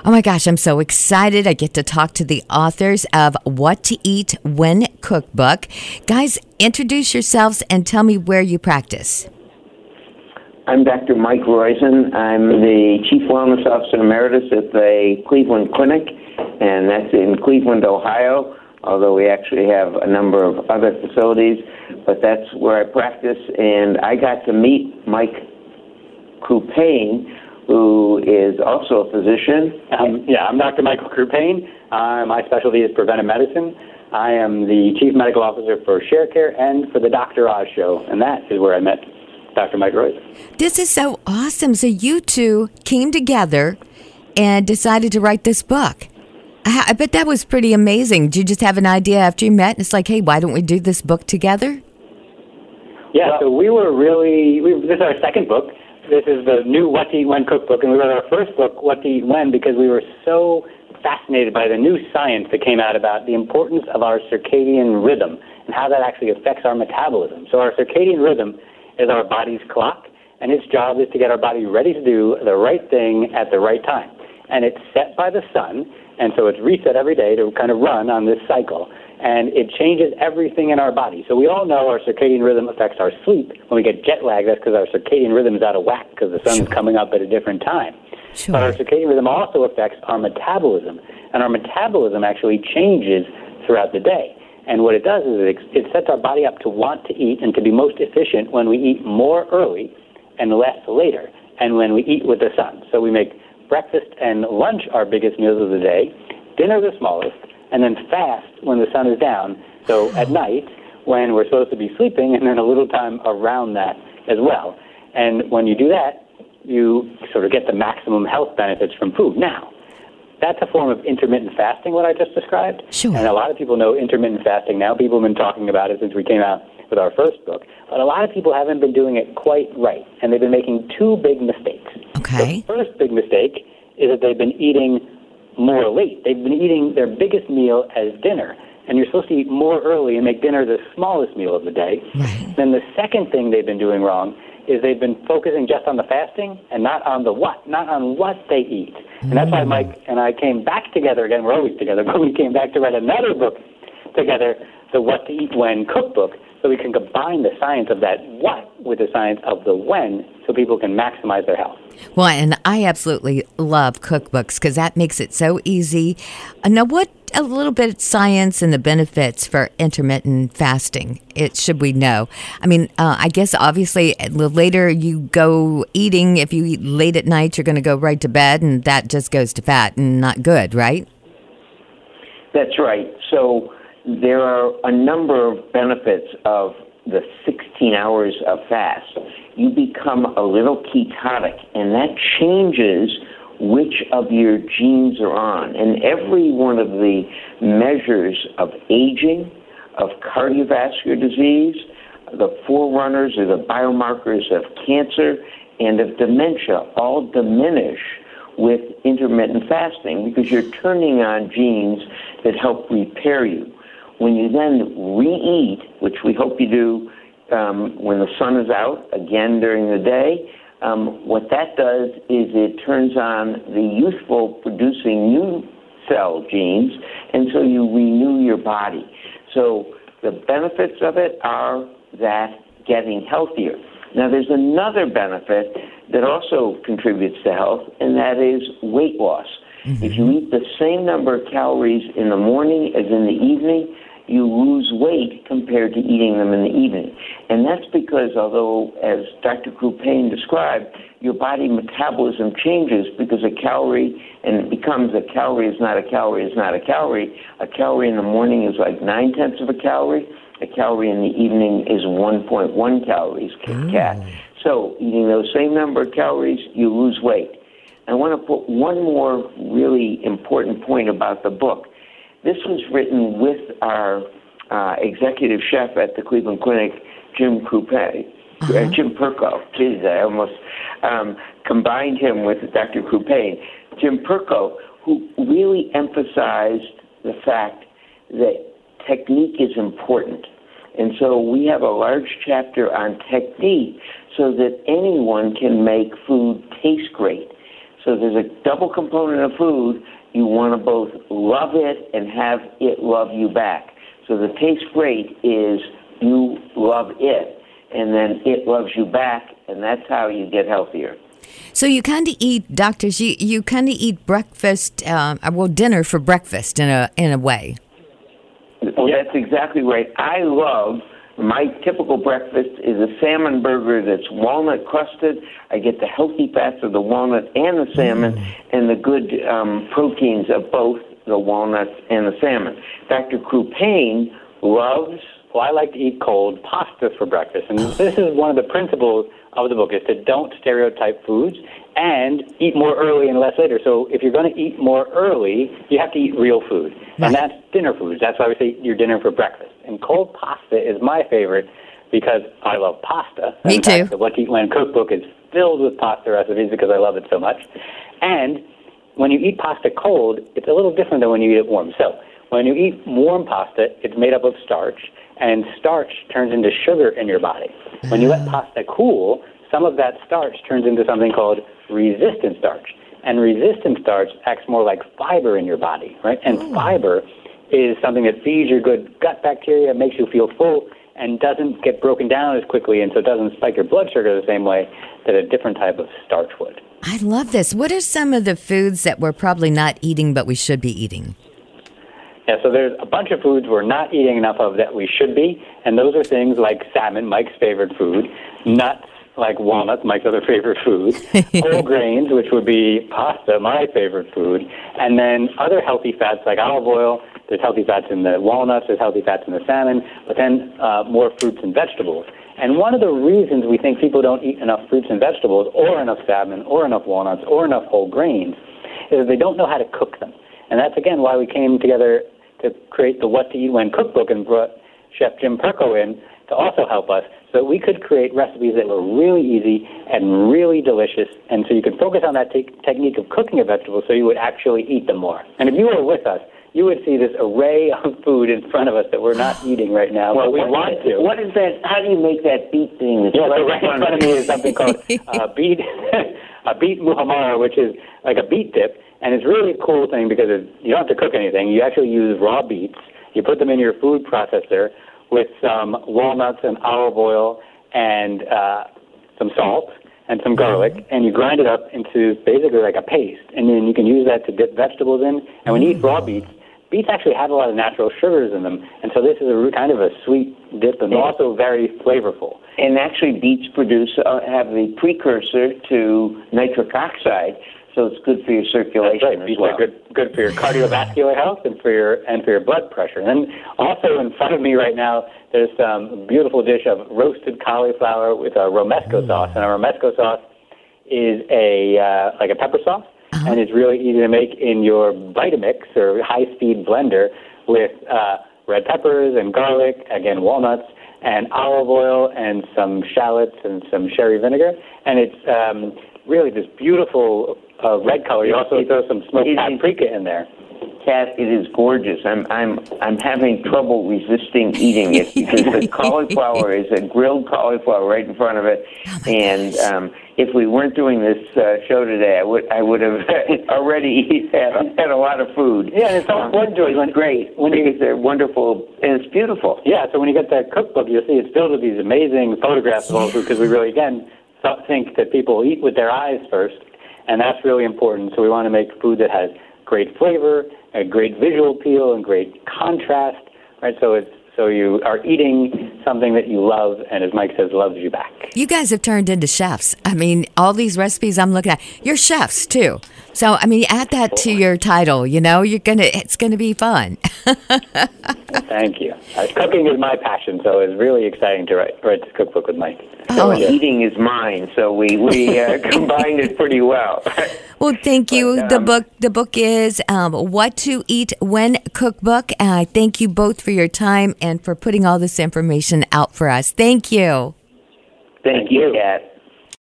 Oh my gosh, I'm so excited. I get to talk to the authors of What to Eat When cookbook. Guys, introduce yourselves and tell me where you practice. I'm Dr. Mike Roizen. I'm the Chief Wellness Officer Emeritus at the Cleveland Clinic, and that's in Cleveland, Ohio, although we actually have a number of other facilities, but that's where I practice. And I got to meet Mike Crupain, who is also a physician. I'm Dr. Michael Crupain. My specialty is preventive medicine. I am the Chief Medical Officer for ShareCare and for the Dr. Oz Show, and that is where I met Dr. Mike Roizen. This is so awesome. So you two came together and decided to write this book. I bet that was pretty amazing. Did you just have an idea after you met? And it's like, hey, why don't we do this book together? Yeah, so this is our second book. This is the new What to Eat When cookbook, and we wrote our first book, What to Eat When, because we were so fascinated by the new science that came out about the importance of our circadian rhythm and how that actually affects our metabolism. So our circadian rhythm is our body's clock, and its job is to get our body ready to do the right thing at the right time. And it's set by the sun, and so it's reset every day to kind of run on this cycle. And it changes everything in our body. So we all know our circadian rhythm affects our sleep. When we get jet lag, that's because our circadian rhythm is out of whack because the sun's coming up at a different time. Sure. But our circadian rhythm also affects our metabolism. And our metabolism actually changes throughout the day. And what it does is it sets our body up to want to eat and to be most efficient when we eat more early and less later, and when we eat with the sun. So we make breakfast and lunch our biggest meals of the day, dinner the smallest, and then fast when the sun is down, so at night when we're supposed to be sleeping, and then a little time around that as well. And when you do that, you sort of get the maximum health benefits from food. Now, that's a form of intermittent fasting, what I just described. Sure. And a lot of people know intermittent fasting now. People have been talking about it since we came out with our first book. But a lot of people haven't been doing it quite right, and they've been making two big mistakes. Okay. The first big mistake is that they've been eating more late. They've been eating their biggest meal as dinner, and you're supposed to eat more early and make dinner the smallest meal of the day. Right. Then the second thing they've been doing wrong is they've been focusing just on the fasting and not on the what, not on what they eat. And that's why Mike and I came back together again. We're always together, but we came back to write another book together, the What to Eat When cookbook, so we can combine the science of that what with the science of the when so people can maximize their health. Well, and I absolutely love cookbooks because that makes it so easy. Now, what a little bit of science and the benefits for intermittent fasting should we know? I mean, I guess obviously the later you go eating, if you eat late at night, you're going to go right to bed, and that just goes to fat and not good, right? That's right. So there are a number of benefits of the 16 hours of fast. You become a little ketotic, and that changes which of your genes are on. And every one of the measures of aging, of cardiovascular disease, the forerunners or the biomarkers of cancer and of dementia all diminish with intermittent fasting because you're turning on genes that help repair you. When you then re-eat, which we hope you do when the sun is out, again during the day, what that does is it turns on the youthful producing new cell genes, and so you renew your body. So the benefits of it are that getting healthier. Now there's another benefit that also contributes to health, and that is weight loss. Mm-hmm. If you eat the same number of calories in the morning as in the evening, you lose weight compared to eating them in the evening. And that's because although, as Dr. Crupain described, your body metabolism changes because a calorie, and it becomes a calorie is not a calorie is not a calorie. A calorie in the morning is like 0.9 of a calorie. A calorie in the evening is 1.1 calories, cat. So eating those same number of calories, you lose weight. I want to put one more really important point about the book. This was written with our executive chef at the Cleveland Clinic, Jim Perko. Jeez, I almost combined him with Dr. Crupain. Jim Perko, who really emphasized the fact that technique is important. And so we have a large chapter on technique so that anyone can make food taste great. So there's a double component of food. You want to both love it and have it love you back. So the taste great is you love it, and then it loves you back, and that's how you get healthier. So you kind of eat, doctors, you kind of eat breakfast, dinner for breakfast in a way. That's exactly right. I love, my typical breakfast is a salmon burger that's walnut crusted. I get the healthy fats of the walnut and the salmon and the good proteins of both the walnuts and the salmon. Dr. Crupain loves... Well, I like to eat cold pastas for breakfast, and this is one of the principles of the book, is to don't stereotype foods and eat more early and less later. So if you're going to eat more early, you have to eat real food, and that's dinner foods. That's why we say your dinner for breakfast. And cold pasta is my favorite because I love pasta. Me too. In fact, the What to Eat When cookbook is filled with pasta recipes because I love it so much. And when you eat pasta cold, it's a little different than when you eat it warm. So when you eat warm pasta, it's made up of starch, and starch turns into sugar in your body. When you let pasta cool, some of that starch turns into something called resistant starch. And resistant starch acts more like fiber in your body, right? And fiber is something that feeds your good gut bacteria, makes you feel full, and doesn't get broken down as quickly, and so it doesn't spike your blood sugar the same way that a different type of starch would. I love this. What are some of the foods that we're probably not eating but we should be eating? Yeah, so there's a bunch of foods we're not eating enough of that we should be, and those are things like salmon, Mike's favorite food, nuts like walnuts, Mike's other favorite food, whole grains, which would be pasta, my favorite food, and then other healthy fats like olive oil. There's healthy fats in the walnuts, there's healthy fats in the salmon, but then more fruits and vegetables. And one of the reasons we think people don't eat enough fruits and vegetables, or enough salmon, or enough walnuts, or enough whole grains, is they don't know how to cook them. And that's, again, why we came together to create the What to Eat When cookbook and brought Chef Jim Perko in to also help us so that we could create recipes that were really easy and really delicious, and so you could focus on that technique of cooking a vegetable so you would actually eat them more. And if you were with us, you would see this array of food in front of us that we're not eating right now, but we want to. What is that? How do you make that beet thing? Yeah, so right in front of me is something called beet muhammara, which is like a beet dip. And it's really a cool thing because you don't have to cook anything. You actually use raw beets. You put them in your food processor with some walnuts and olive oil and some salt and some garlic, and you grind it up into basically like a paste. And then you can use that to dip vegetables in. And when you eat raw beets, beets actually have a lot of natural sugars in them. And so this is kind of a sweet dip and also very flavorful. And actually beets have the precursor to nitric oxide, so it's good for your circulation. That's right. Beets are good for your cardiovascular health and for your blood pressure. And then also in front of me right now, there's some beautiful dish of roasted cauliflower with a romesco sauce. And a romesco sauce is like a pepper sauce, and it's really easy to make in your Vitamix or high-speed blender with red peppers and garlic, again walnuts, and olive oil and some shallots and some sherry vinegar. And it's really this beautiful red color. You also throw some smoked paprika in there. Kat, it is gorgeous. I'm having trouble resisting eating it because the cauliflower is a grilled cauliflower right in front of it. And if we weren't doing this show today, I would have already had a lot of food. Yeah, and it's so important to us. Great. Because they're wonderful and it's beautiful. Yeah, so when you get that cookbook, you'll see it's filled with these amazing photographs of all the food because we really, again, think that people eat with their eyes first, and that's really important. So we want to make food that has great flavor, a great visual appeal, and great contrast, right? So you are eating something that you love, and as Mike says, loves you back. You guys have turned into chefs. I mean, all these recipes I'm looking at, you're chefs too. So, I mean, add that to your title, it's gonna be fun. Thank you. Cooking is my passion, so it's really exciting to write this cookbook with Mike. Eating is mine, so we combined it pretty well. Well, thank you. The book is What to Eat When Cookbook. And I thank you both for your time and for putting all this information out for us. Thank you. Thank you, Kat.